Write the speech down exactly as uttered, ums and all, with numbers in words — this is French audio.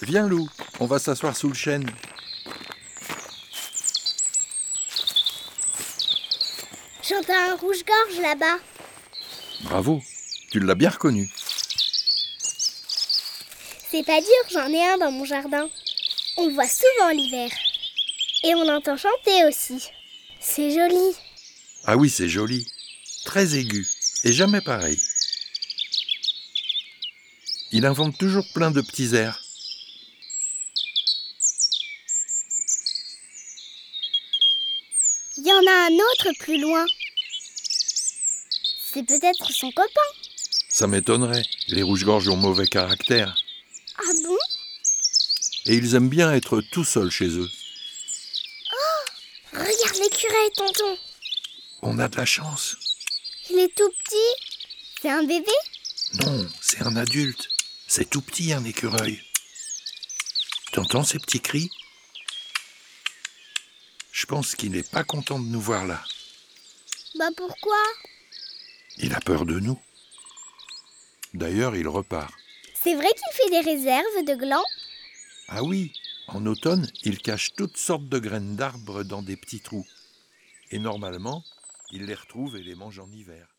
Viens Lou, on va s'asseoir sous le chêne. J'entends un rouge-gorge là-bas. Bravo, tu l'as bien reconnu. C'est pas dur, j'en ai un dans mon jardin. On le voit souvent l'hiver. Et on l'entend chanter aussi. C'est joli. Ah oui, c'est joli. Très aigu et jamais pareil. Il invente toujours plein de petits airs. Il y en a un autre plus loin. C'est peut-être son copain. Ça m'étonnerait, les rouges-gorges ont mauvais caractère. Ah bon? Et ils aiment bien être tout seuls chez eux. Regarde l'écureuil, tonton. On a de la chance. Il est tout petit. C'est un bébé? Non, c'est un adulte. C'est tout petit, un écureuil. T'entends ces petits cris? Je pense qu'il n'est pas content de nous voir là. Bah pourquoi? Il a peur de nous. D'ailleurs, il repart. C'est vrai qu'il fait des réserves de glands? Ah oui, en automne, il cache toutes sortes de graines d'arbres dans des petits trous. Et normalement, il les retrouve et les mange en hiver.